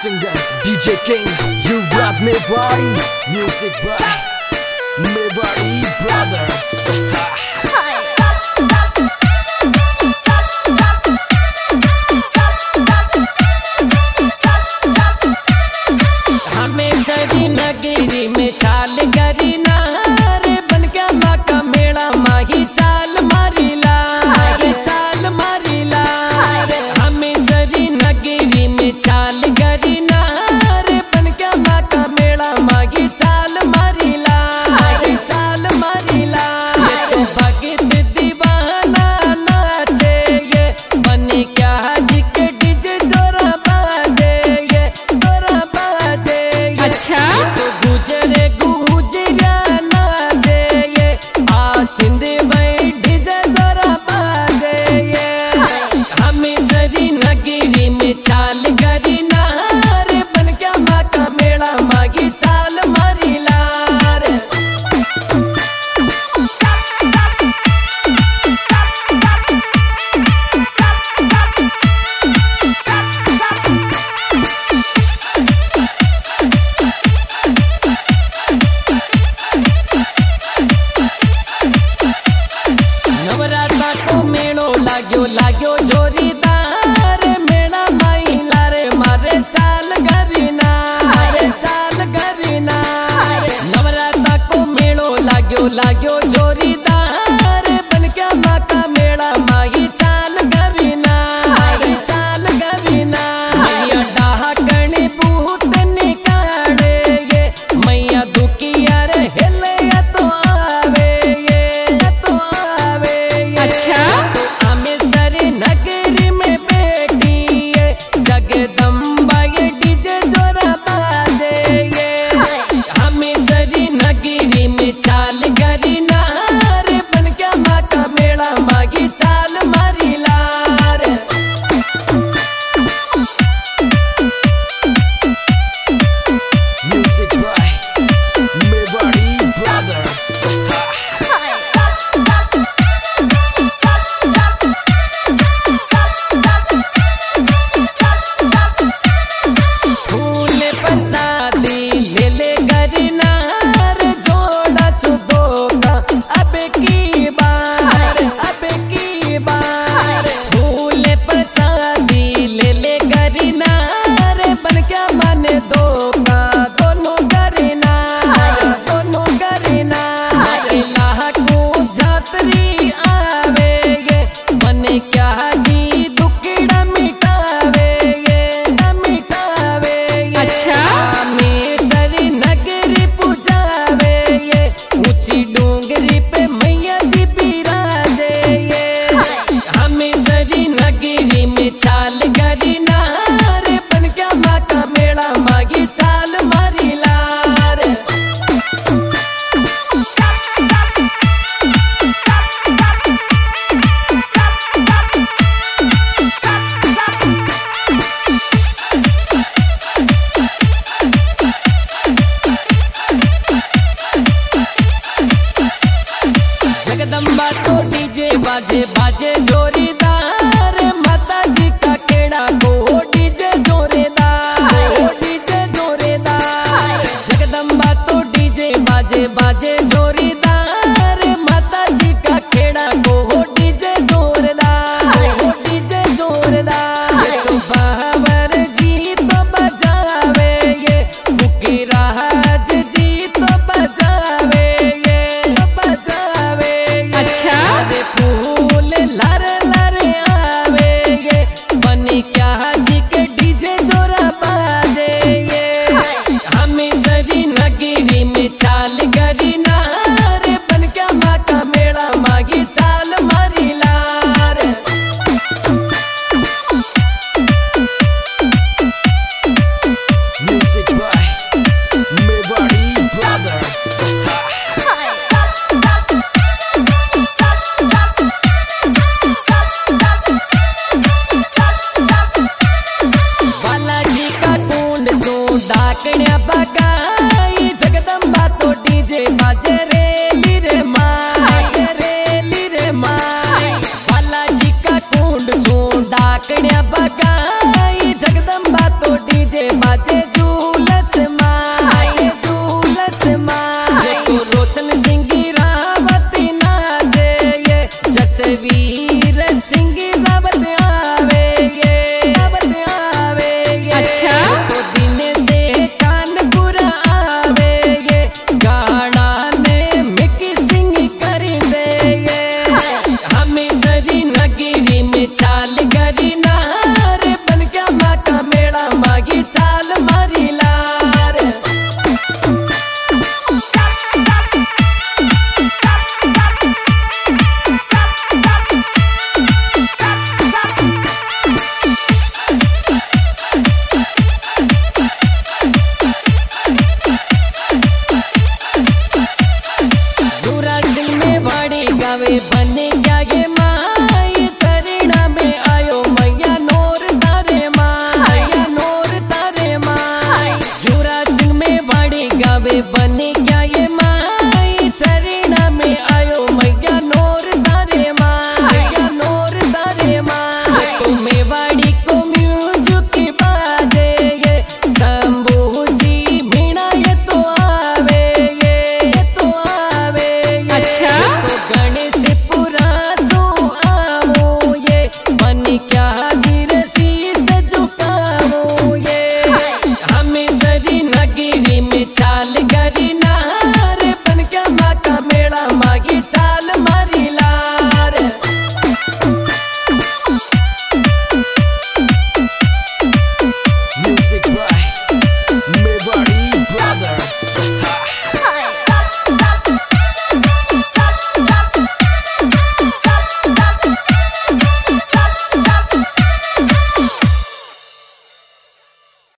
singer DJ King, Yuvraj Mewari, music by Mewari Brothers. नगरी में चाल गरी नार बन के माँ का मेला माही चाल मारीला चाल मारीला हमें सरी नगरी में चाल गरी नार बन के माँ का मेला माही चाल मारीला चाल मारीला भगत दीवाना नाचे ये बने क्या जी के डीजे जोरा बाजे ये जोरा बाजे अच्छा गुजरे गुजरिया नाचे ये सिंधी भाई डीजे जोरा बाजे ये हमें सरी नगरी में चाल गरी नार बन के माँ का मेला मागी चाल मारी लार नवरात्रा को मेलो लाग्यो लाग्यो जोरीदार मेला माई लारे मारे चाल गरीना चाल गरीना नवरात्रा को मेलो लाग्यो लाग्यो जोरीदार बन के माता मेला माई चाल गरीना चाल गरीना मैया डाकणी भूत निकाले ये मैया दुखिया रे hele तो आवे ये तो आवे अच्छा हमें सरे नगरी में बैठी है जगदम्बा ये डीजे जोरा बाजे ये हमें सरी नगरी में चाल गरी नार बन के माँ का मेला मागी चाल मारी लार Music by Mewari Brothers. फूल प्रसादी ले ले गरी नार जोड़ा सुदोगा अब की बार फूल प्रसादी ले ले गरी नार बन के मन दोगा दोनों गरी नार लाखों जातरी आवे ये मन क्या जी दुखड़ा मिटावे अच्छा में सरी नगरी पुजावे ये ऊंची डोंगरी पे मैया जी बिराजे ये हमें सरी नगरी में चाल गरी नार बन के माँ का मेला मागी चाल मारी लार जगदम्बा तो डीजे बाजे बाजे जोरीदार माता जी का केड़ा को डीजे जोरेदार जगदम्बा तो डीजे बाजे बाजे जोरीदार माता जी का केड़ा को डीजे जोरदार तो बाबर जी तो बजावे ये बुकी राज जी तो बजावे ये बजावे अच्छा फूल लर लर आवे ये बनी क्या जी के डीजे जोरा बाजे ये हमें सरी नगरी में चाल गरी नार बन के माँ का मेला मागी चाल मारी लार Music by Mewari Brothers. Balaji का कुंड सो डाकण्या बगा